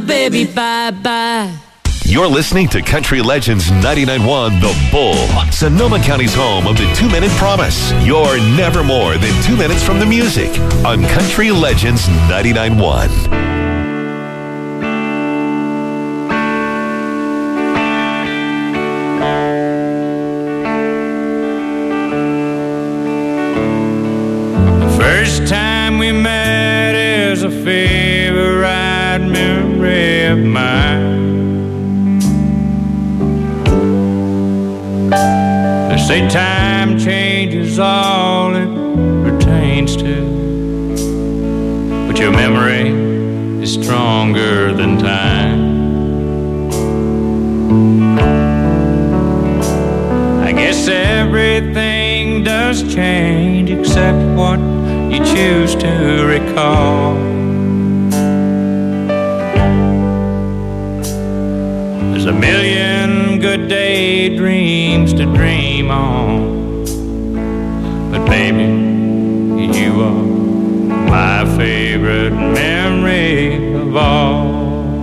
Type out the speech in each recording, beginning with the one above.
baby, bye-bye. You're listening to Country Legends 99.1 The Bull, Sonoma County's home of the 2-Minute Promise. You're never more than 2 minutes from the music on Country Legends 99.1. First time we met is a favorite memory of mine. They say time changes all it pertains to, but your memory is stronger than time. I guess everything does change except what you choose to recall. There's a million good daydreams to dream on, but baby, you are my favorite memory of all.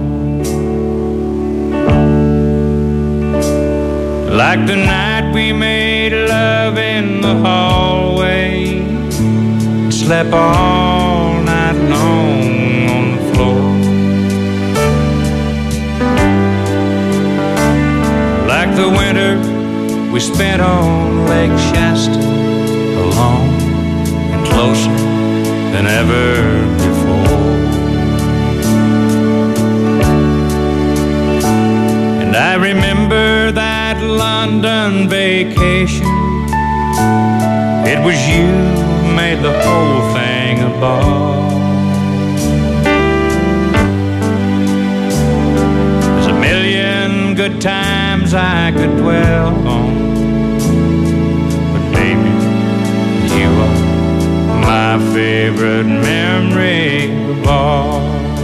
Like the night we made love in the hallway, slept all night long on the floor. Like the winter we spent on Lake Shasta, alone and closer than ever before. And I remember that London vacation. It was you who made the whole thing a ball. There's a million good times I could dwell on, but baby, you are my favorite memory of all.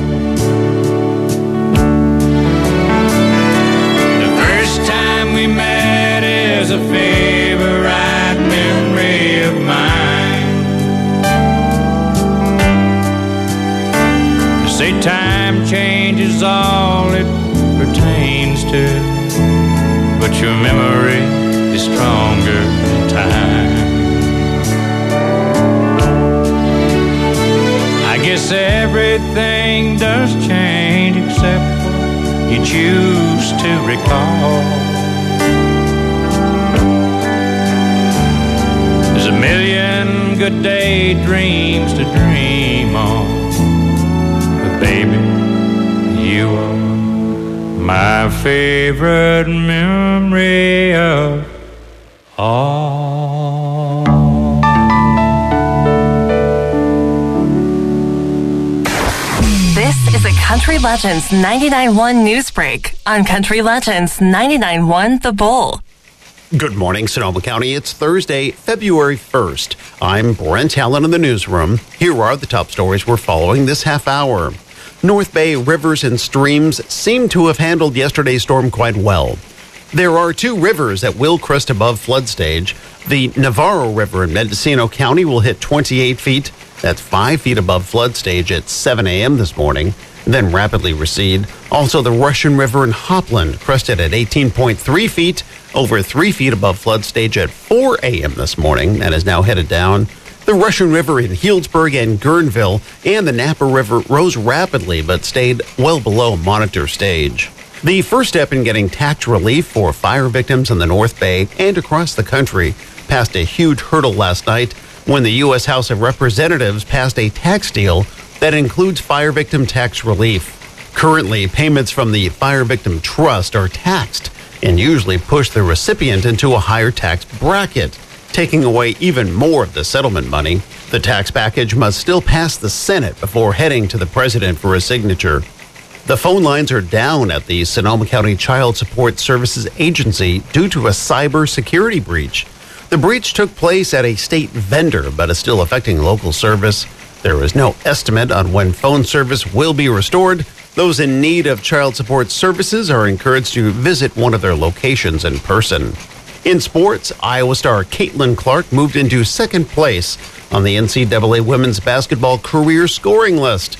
The first time we met is a favorite memory of mine. They say time changes all it pertains to, but your memory is stronger than time. I guess everything does change except what you choose to recall. There's a million good daydreams to dream on, but baby, you are my favorite memory of all. This is a Country Legends 99.1 news break on Country Legends 99.1 The Bull. Good morning, Sonoma County. It's Thursday, February 1st. I'm Brent Allen in the newsroom. Here are the top stories we're following this half hour. North Bay rivers and streams seem to have handled yesterday's storm quite well. There are 2 rivers that will crest above flood stage. The Navarro River in Mendocino County will hit 28 feet. That's 5 feet above flood stage at 7 a.m. this morning, then rapidly recede. Also, the Russian River in Hopland crested at 18.3 feet, over 3 feet above flood stage at 4 a.m. this morning, and is now headed down. The Russian River in Healdsburg and Guerneville and the Napa River rose rapidly but stayed well below monitor stage. The first step in getting tax relief for fire victims in the North Bay and across the country passed a huge hurdle last night when the U.S. House of Representatives passed a tax deal that includes fire victim tax relief. Currently, payments from the Fire Victim Trust are taxed and usually push the recipient into a higher tax bracket, taking away even more of the settlement money. The tax package must still pass the Senate before heading to the president for a signature. The phone lines are down at the Sonoma County Child Support Services Agency due to a cyber security breach. The breach took place at a state vendor, but is still affecting local service. There is no estimate on when phone service will be restored. Those in need of child support services are encouraged to visit one of their locations in person. In sports, Iowa star Caitlin Clark moved into second place on the NCAA women's basketball career scoring list.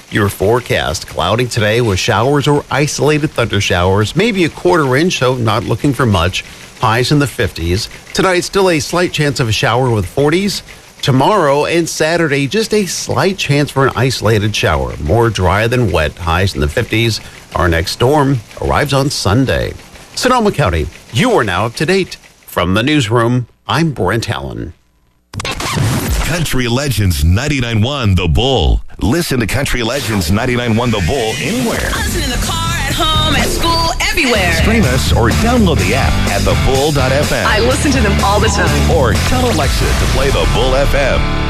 Your forecast, cloudy today with showers or isolated thunder showers, maybe a quarter inch, so not looking for much. Highs in the 50s. Tonight, still a slight chance of a shower with 40s. Tomorrow and Saturday, just a slight chance for an isolated shower. More dry than wet, highs in the 50s. Our next storm arrives on Sunday. Sonoma County, you are now up to date. From the newsroom, I'm Brent Allen. Country Legends 99.1 The Bull. Listen to Country Legends 99.1 The Bull anywhere. Listen in the car, at home, at school, everywhere. Stream us or download the app at thebull.fm. I listen to them all the time. Or tell Alexa to play The Bull FM.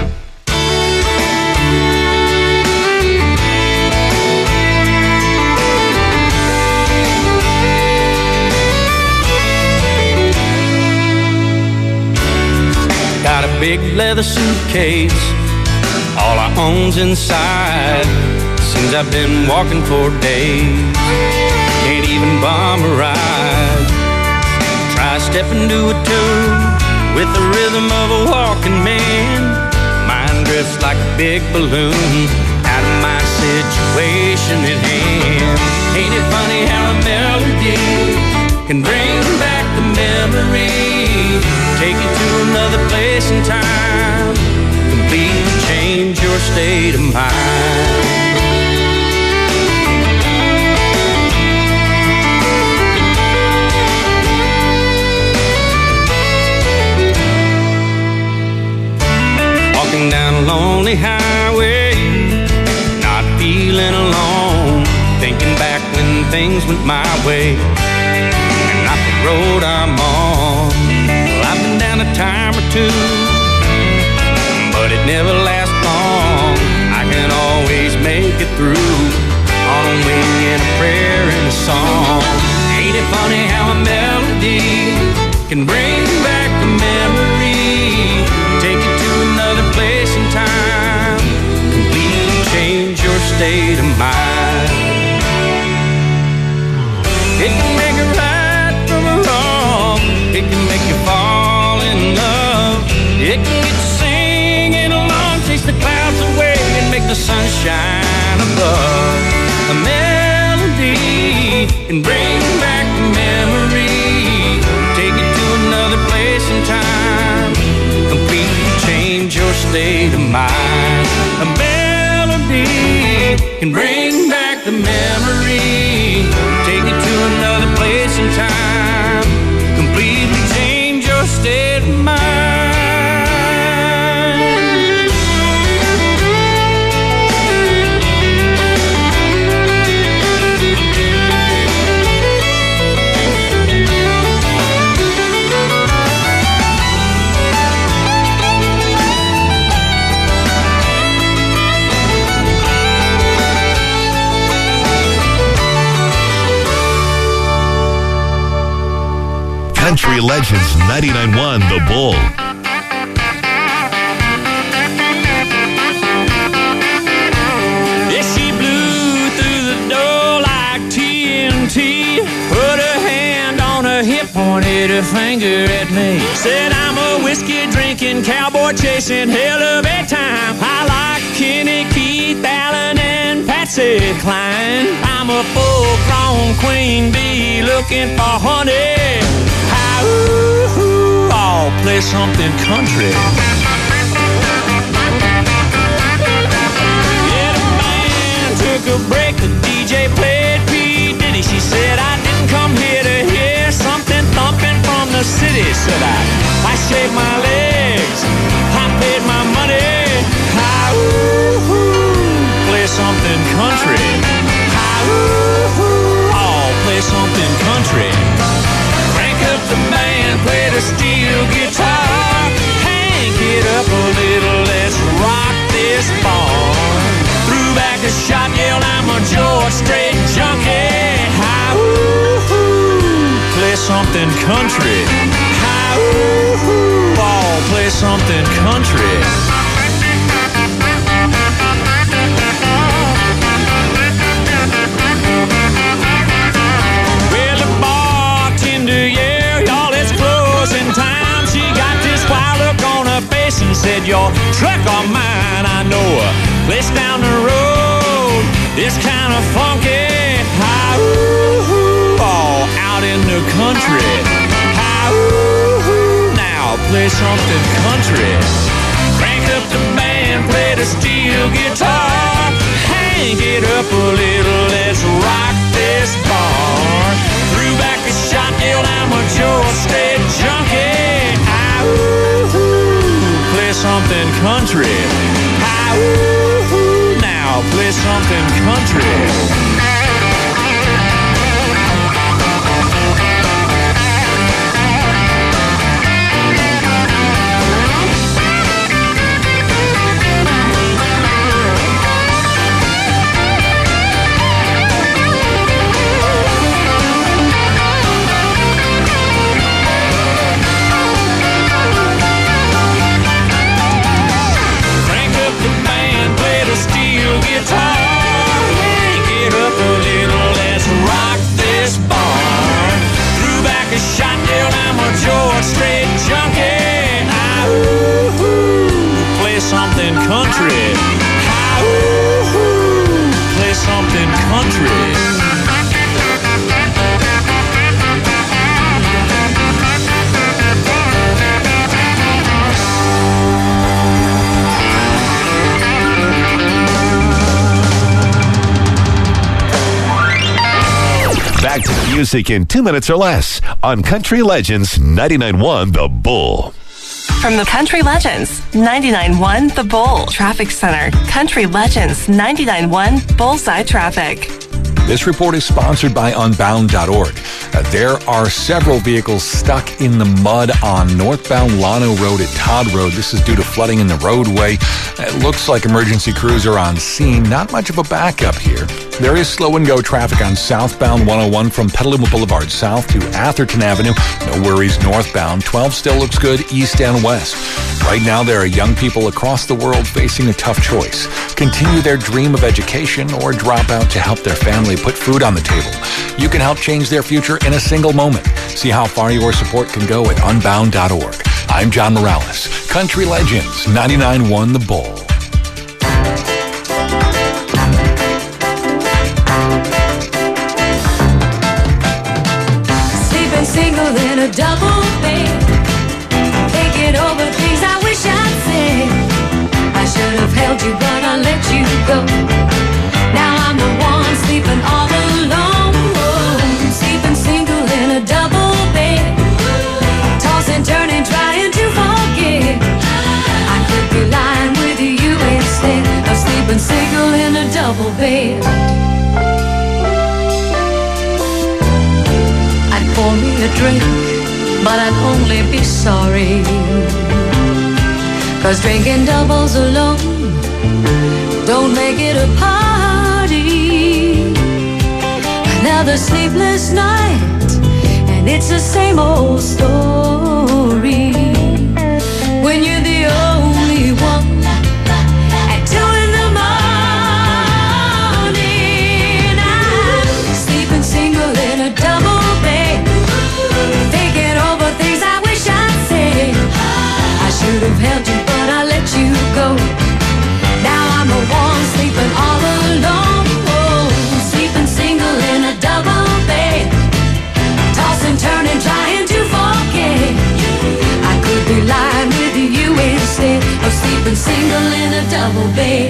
Got a big leather suitcase, all I own's inside. Seems I've been walking for days, can't even bomb a ride. Try stepping to a tune with the rhythm of a walking man. Mind drifts like a big balloon out of my situation at hand. Ain't it funny how a melody can bring back the memory, take you to another place and time, completely change your state of mind. Walking down a lonely highway, not feeling alone, thinking back when things went my way and not the road I'm on. I've been down a time or two, but it never lasts long. I can always make it through on a wing and a prayer and a song. Ain't it funny how a melody can bring back the memory, take you to another place and time, completely change your state of mind. It can make it right from a wrong, it can make you fall in love, it can get you singing along, chase the clouds away and make the sun shine above. A melody can bring back the memory, take you to another place and time, completely change your state of mind. A melody can bring back the memory, take you to another place and time, completely change your state of mind. Country Legends 99.1 The Bull. Yeah, she blew through the door like TNT, put her hand on her hip, pointed her finger at me, said I'm a whiskey drinking, cowboy chasing, hell of a time. I like Kenny, Keith, Allen, and Patsy Cline. I'm a full-grown queen bee looking for honey. Ooh, I'll play something country. Yeah, the band took a break, the DJ played P. Diddy. She said I didn't come here to hear something thumping from the city. Said I shaved my legs, I paid my money. Ooh, play something country. Ooh, I'll play something country. The band played a steel guitar. Hank it up a little, let's rock this barn. Threw back a shot, yelled I'm a George Strait junkie. Hi-ooh, play something country. Hi-ooh, I'll play something country. Well, the bartender, yeah, in time, she got this wild look on her face and said, your truck or mine, I know a place down the road kind of funky. Hi-ooh, all out in the country. Hi-ooh, now play something country. Crank up the band, play the steel guitar. Hang it up a little, let's rock this bar. Threw back a shot, yelled, I'm a Georgia State junkie. Hi-ooh, play something country. Hi-ooh, now play something country. Guitar, hang it up a little, let's rock this bar. Threw back a shot, yelled, I'm a Georgia Strait junkie. Hi-ooh, play something country. Hi-ooh, play something country. Back to the music in 2 minutes or less on Country Legends 99.1 The Bull. From the Country Legends 99.1 The Bull Traffic Center, Country Legends 99.1 Bullseye Traffic. This report is sponsored by Unbound.org. There are several vehicles stuck in the mud on northbound Llano Road at Todd Road. This is due to flooding in the roadway. It looks like emergency crews are on scene. Not much of a backup here. There is slow and go traffic on southbound 101 from Petaluma Boulevard south to Atherton Avenue. No worries northbound. 12 still looks good east and west. Right now, there are young people across the world facing a tough choice. Continue their dream of education or drop out to help their family put food on the table. You can help change their future in a single moment. See how far your support can go at Unbound.org. I'm John Morales. Country Legends 99.1 The Bull. Sleeping single in a double bed, thinking over things I wish I'd said. I should have held you, but I let you go. Now I'm the one sleeping all alone. Sleeping single in a double bed, tossing, turning, trying to forget. I could be lying with you instead of sleeping single in a double bed. I'd pour me a drink, but I'd only be sorry. 'Cause drinking doubles alone don't make it a party. Another sleepless night, and it's the same old story. When you're the only one at 2 in the morning, I'm sleeping single in a double bed, thinking over things I wish I'd said. I should have held you, but I let you go. Now I'm the one sleeping all alone. Sleeping single in a double bed, tossing, turning, trying to forget. I could be lying with you instead of sleeping single in a double bed.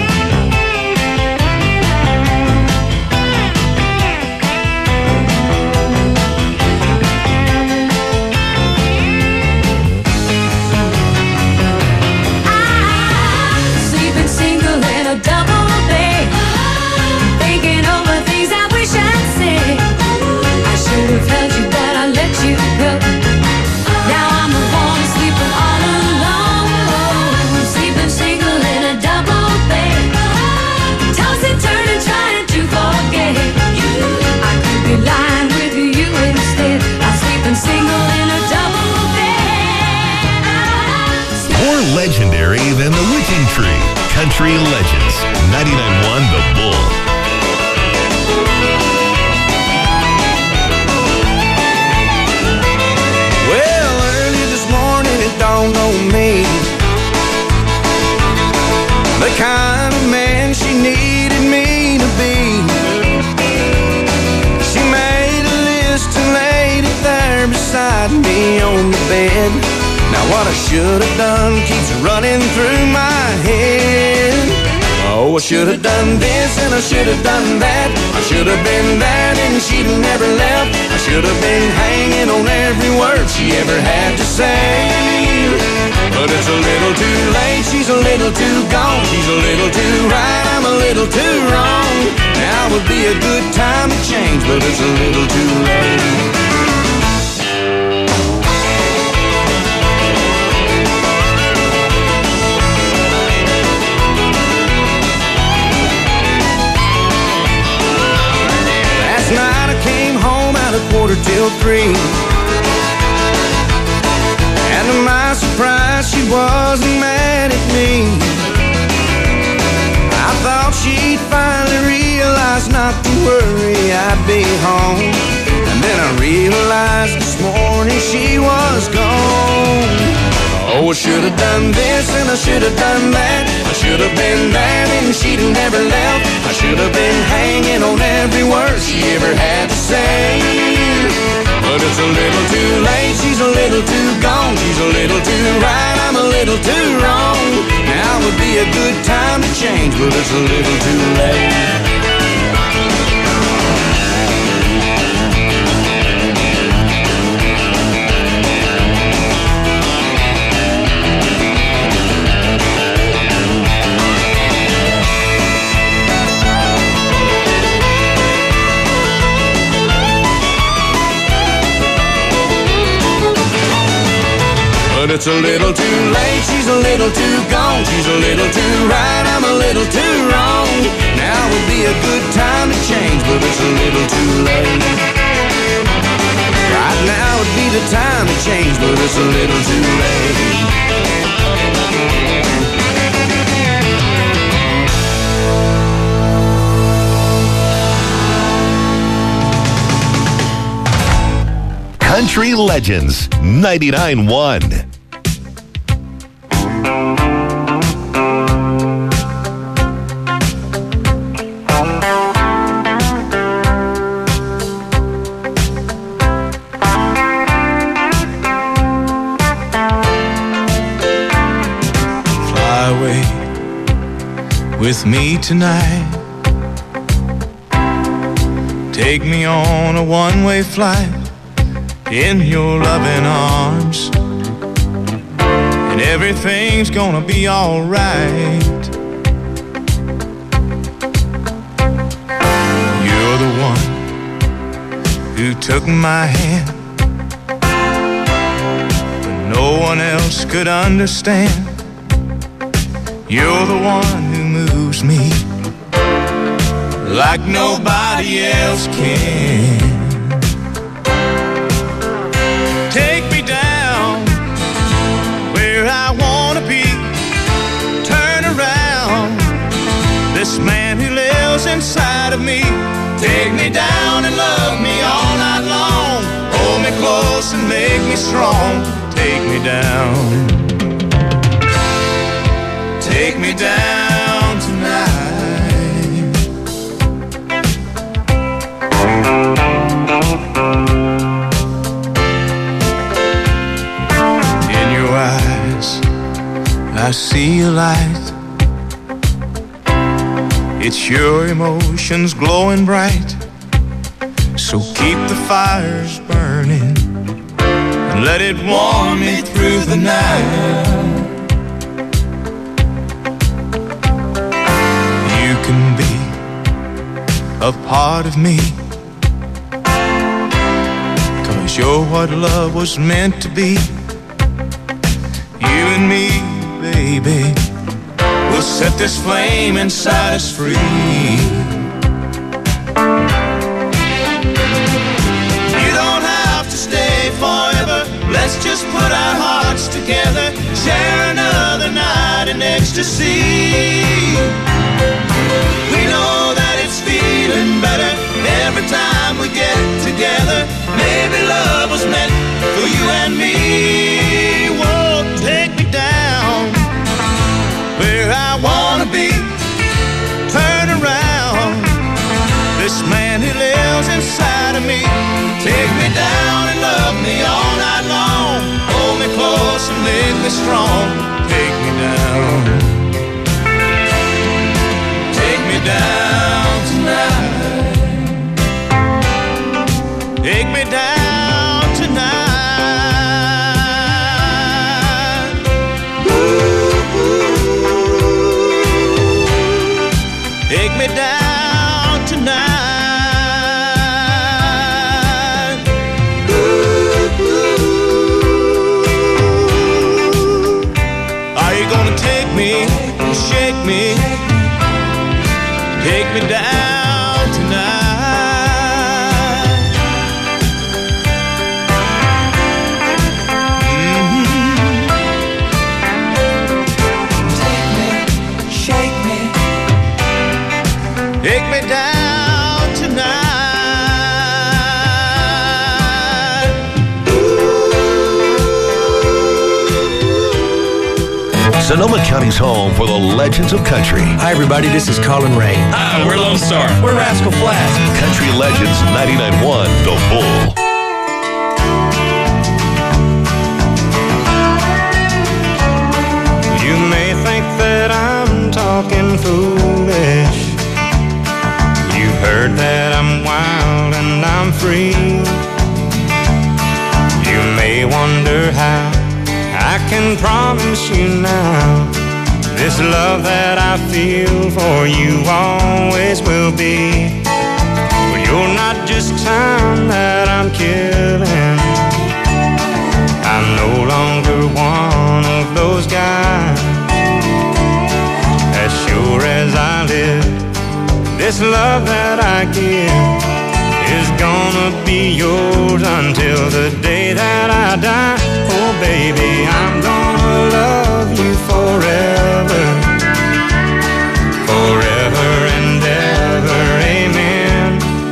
Legendary than the Witching Tree. Country Legends 99.1 The Bull. Well, early this morning it dawned on me, the kind of man she needed me to be. bed. Now what I should have done keeps running through my head. Oh, I should have done this and I should have done that. I should have been that and she'd have never left. I should have been hanging on every word she ever had to say. But it's a little too late, she's a little too gone. She's a little too right, I'm a little too wrong. Now would be a good time to change, but it's a little too late. Night I came home at 2:45. And to my surprise, she wasn't mad at me. I thought she'd finally realize not to worry, I'd be home. And then I realized this morning she was gone. Oh, I should have done this and I should have done that. I should have been that and she'd have never left. I should have been hanging on every word she ever had to say. But it's a little too late, she's a little too gone. She's a little too right, I'm a little too wrong. Now would be a good time to change, but it's a little too late. But it's a little too late, she's a little too gone. She's a little too right, I'm a little too wrong. Now would be a good time to change, but it's a little too late. Right now would be the time to change, but it's a little too late. Country Legends 99.1. With me tonight, take me on a one-way flight in your loving arms, and everything's gonna be all right. You're the one who took my hand when no one else could understand. You're the one who moves me like nobody else can. Take me down where I wanna be. Turn around this man who lives inside of me. Take me down and love me all night long. Hold me close and make me strong. Take me down. Take me down tonight. In your eyes, I see a light. It's your emotions glowing bright. So keep the fires burning and let it warm me through the night. Can be a part of me, 'cause you're what love was meant to be. You and me, baby, will set this flame inside us free. You don't have to stay forever. Let's just put our hearts together, share another night in ecstasy. We know that it's feeling better every time we get together. Maybe love was meant for you and me. Whoa, take me down where I wanna be. Turn around this man who lives inside of me. Take me down and love me all night long. Oh, strong. Take me down. Take me down tonight. Take me down tonight. Ooh, take me down tonight. Ooh, are you gonna take me, shake me, take me down tonight? Take me down tonight. Sonoma County's home for the legends of country. Hi, everybody. This is Colin Ray. Hi, we're Lone Star. We're Rascal Flatts. Country Legends 99.1 The Bull. You may think that I'm talking foolish. You've heard that I'm wild and I'm free. You may wonder how I can promise you now this love that I feel for you always will be. But you're not just time that I'm killing. I'm no longer one of those guys. As sure as I live, this love that I give is gonna be yours until the day that I die. Oh baby, I'm gonna love you forever, forever and ever, amen.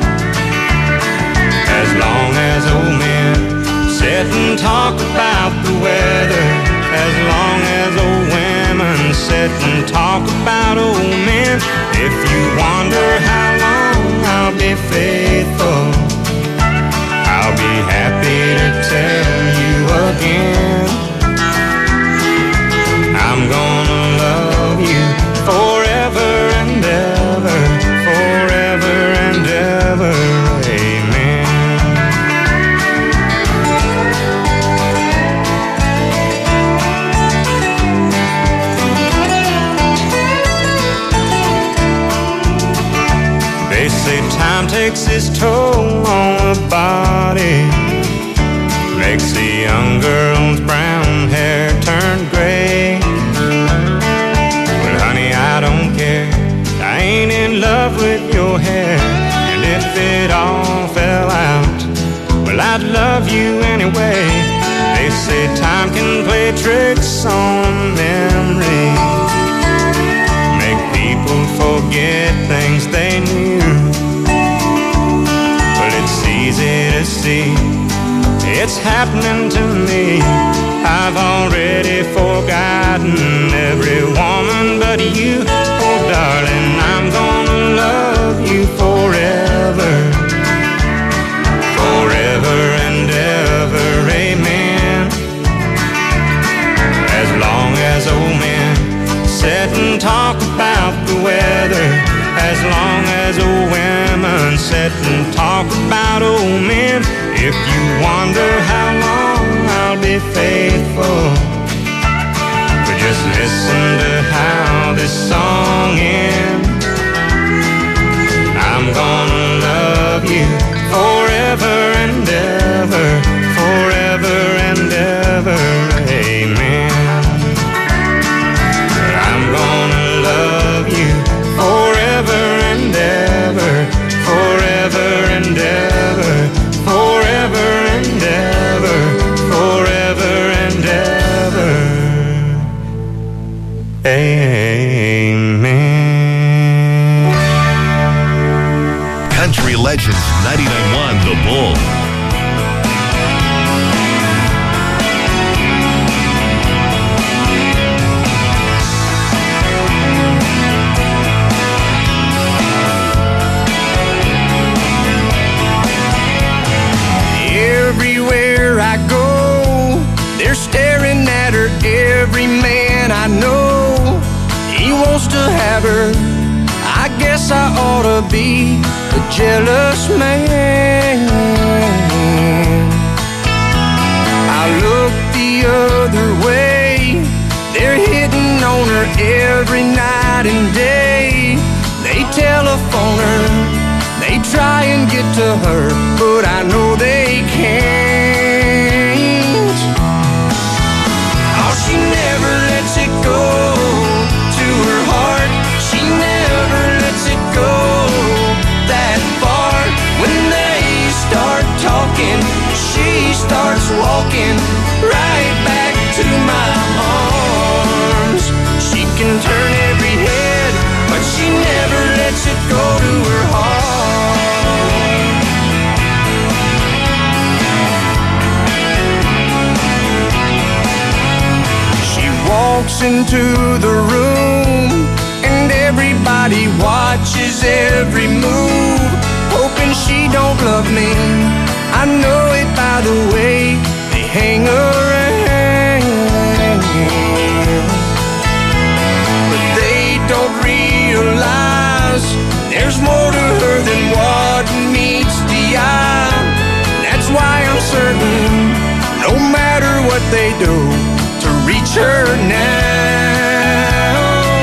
As long as old men sit and talk about the weather, as long as old women sit and talk about old men. If you wonder how long I'll be faithful, I'll be happy to tell you again. I'm gonna love you forever and ever, forever and ever, amen. They say time takes its toll on the body, makes a young girl's brown hair turn gray. Well, honey, I don't care. I ain't in love with your hair. And if it all fell out, well, I'd love you anyway. They say time can play tricks on memory, make people forget things they knew. Well, it's easy to see it's happening to me. I've already forgotten every woman but you. Oh, darling, I'm gonna love you forever, forever and ever, amen. As long as old men sit and talk about the weather, as long as old women sit and talk about old men. If you wonder how long I'll be faithful, but just listen to how this song ends. I'm gonna love you forever and ever, forever and ever, amen. I'm gonna love you forever and ever, forever and ever, forever and ever, forever and ever, amen. Country Legends 99.1 The Bull. Everywhere I go, they're staring at her have her. I guess I ought to be a jealous man. I look the other way. They're hitting on her every night and day. They telephone her, they try and get to her, but I know they can't. Oh, she never lets it go to her heart. She never lets it go that far. When they start talking, she starts walking right back to my arms. She can turn every head, but she never lets it go to her heart. She walks into the room and everybody watches every move, hoping she don't love me. I know it by the way they hang around. But they don't realize there's more to her than what meets the eye. That's why I'm certain, no matter what they do, to reach her now.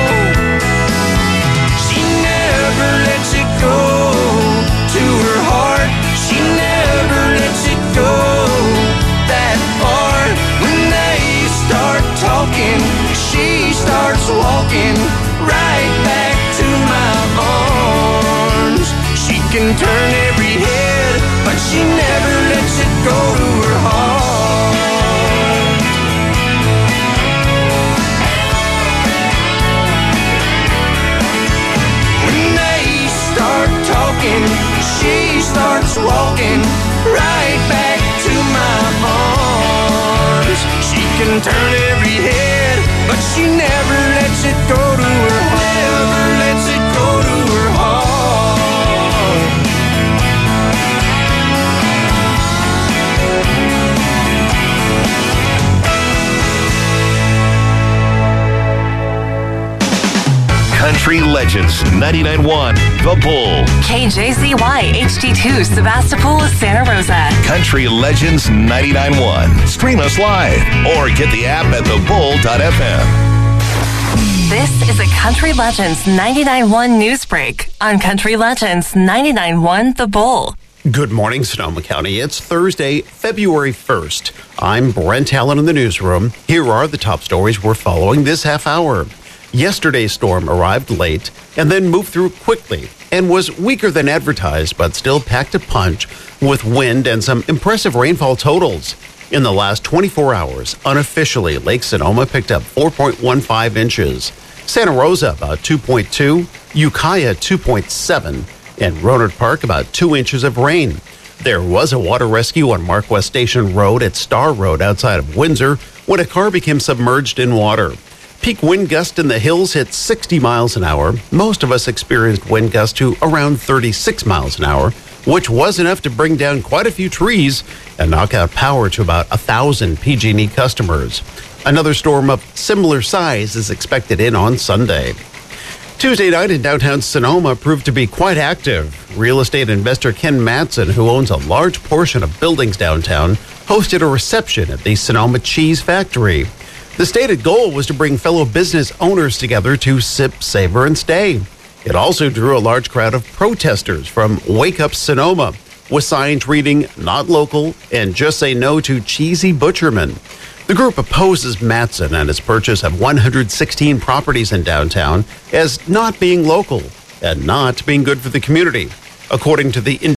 She never lets it go to her heart. She never lets it go that far. When they start talking, she starts walking right back to my arms. She can turn every head, but she never lets it go to her heart. When they start talking, she starts walking right back to my arms. She can turn every head, but she never lets it go to her heart. Never lets it go to her heart. Country Legends 99.1 The Bull. KJZY HD2 Sebastopol, Santa Rosa. Country Legends 99.1. Stream us live or get the app at thebull.fm. This is a Country Legends 99.1 news break on Country Legends 99.1 The Bull. Good morning, Sonoma County. It's Thursday, February 1st. I'm Brent Allen in the newsroom. Here are the top stories we're following this half hour. Yesterday's storm arrived late and then moved through quickly and was weaker than advertised, but still packed a punch with wind and some impressive rainfall totals. In the last 24 hours, unofficially, Lake Sonoma picked up 4.15 inches. Santa Rosa, about 2.2, Ukiah, 2.7, and Rohnert Park, about 2 inches of rain. There was a water rescue on Mark West Station Road at Star Road outside of Windsor when a car became submerged in water. Peak wind gust in the hills hit 60 miles an hour. Most of us experienced wind gusts to around 36 miles an hour, which was enough to bring down quite a few trees and knock out power to about 1,000 PG&E customers. Another storm of similar size is expected in on Sunday. Tuesday night in downtown Sonoma proved to be quite active. Real estate investor Ken Matson, who owns a large portion of buildings downtown, hosted a reception at the Sonoma Cheese Factory. The stated goal was to bring fellow business owners together to sip, savor, and stay. It also drew a large crowd of protesters from Wake Up Sonoma, with signs reading, "Not local," and "Just say no to cheesy butchermen." The group opposes Matson and his purchase of 116 properties in downtown as not being local and not being good for the community. According to the